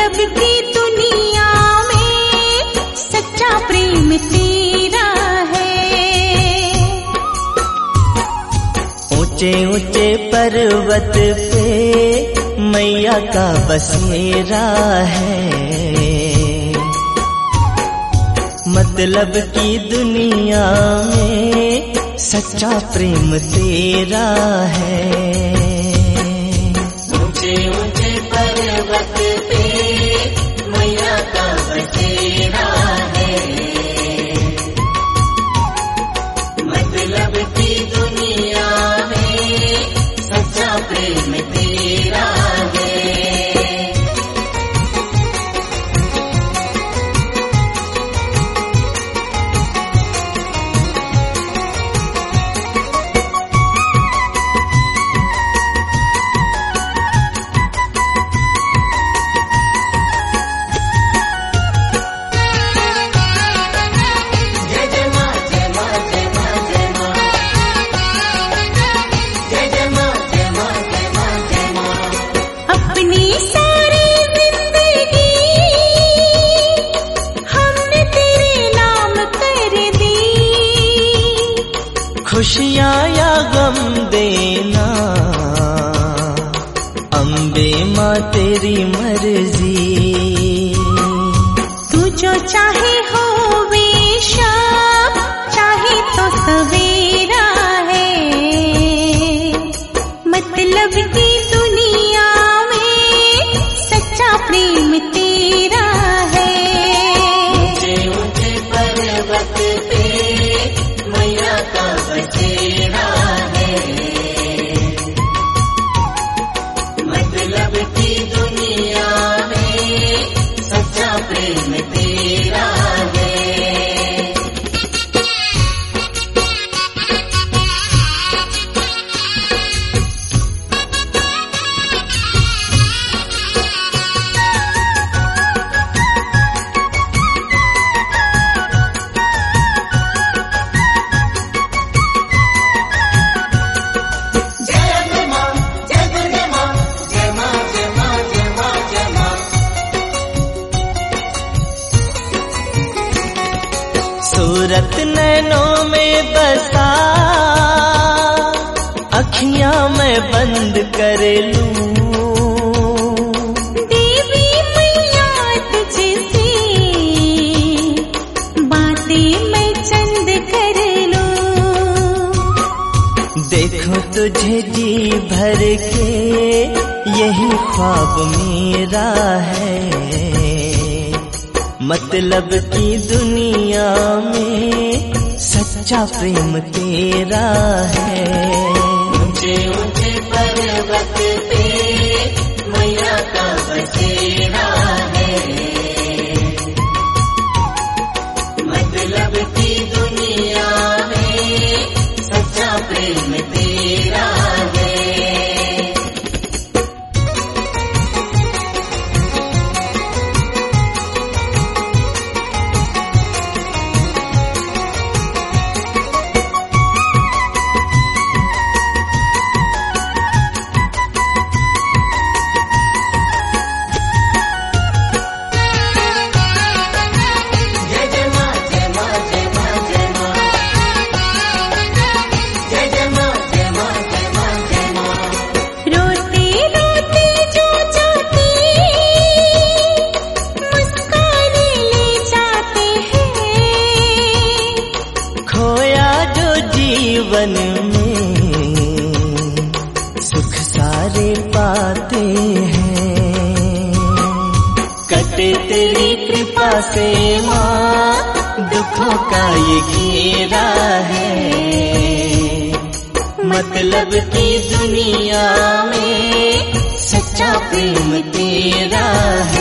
मतलब की दुनिया में सच्चा प्रेम तेरा है। ऊंचे ऊंचे पर्वत पे मैया का बसेरा है, मतलब की दुनिया में सच्चा प्रेम तेरा है। ऊंचे ऊंचे पर्वत पे मैया का बसेरा है, मतलब की दुनिया में सच्चा प्रेम तेरा है। खुशियाँ या गम देना अम्बे माँ तेरी मर्जी, तू जो चाहे हो शाम चाहे तो सवेरा है, मतलब की दुनिया में सच्चा प्रेम तेरा है। ऊंचे ऊंचे पर्वत पे मैया का बसेरा है, मतलब की दुनिया में सच्चा प्रेम तेरा है। सूरत नैनों में बसा अखियां मैं बंद कर लूं, देवी मैया तुझसे बातें मैं चंद कर लूं। देखो तुझे जी भर के यही ख्वाब मेरा है, मतलब की दुनिया में सच्चा प्रेम तेरा है। ऊंचे ऊंचे पर्वत पे मैया का बसेरा है, मतलब की दुनिया में सच्चा प्रेम तेरा है। जीवन में सुख सारे पाते हैं, कटे तेरी कृपा से माँ दुखों का ये घेरा है, मतलब की दुनिया में सच्चा प्रेम तेरा है।